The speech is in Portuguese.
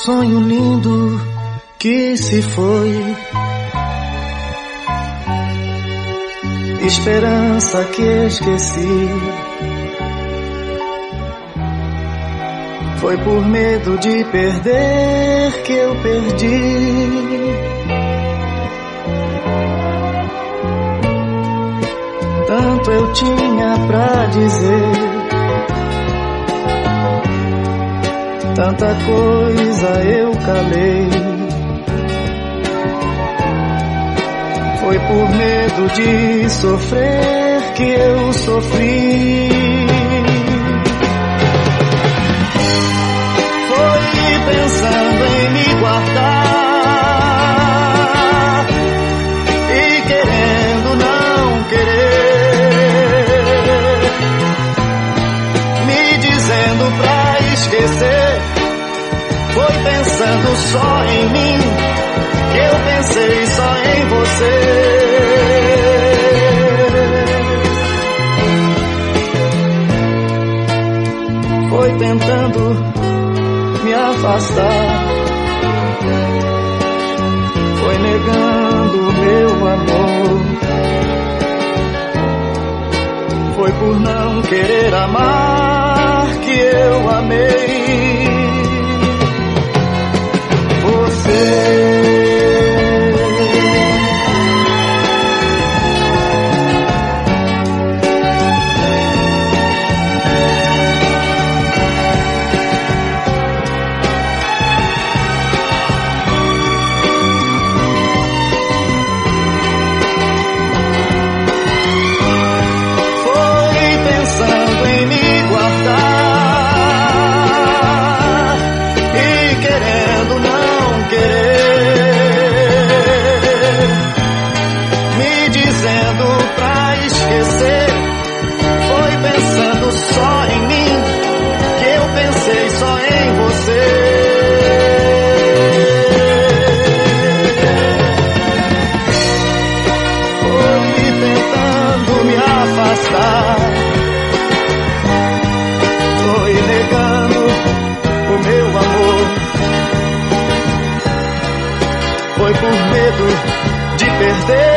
sonho lindo que se foi, esperança que esqueci. Foi por medo de perder que eu perdi. Tanto eu tinha pra dizer, tanta coisa eu calei. Foi por medo de sofrer que eu sofri. Foi pensando em me guardar e querendo não querer, me dizendo pra esquecer. Foi pensando só em mim que eu pensei só em você. Foi tentando me afastar, foi negando meu amor. Foi por não querer amar que eu amei você. Foi negando o meu amor. Foi por medo de perder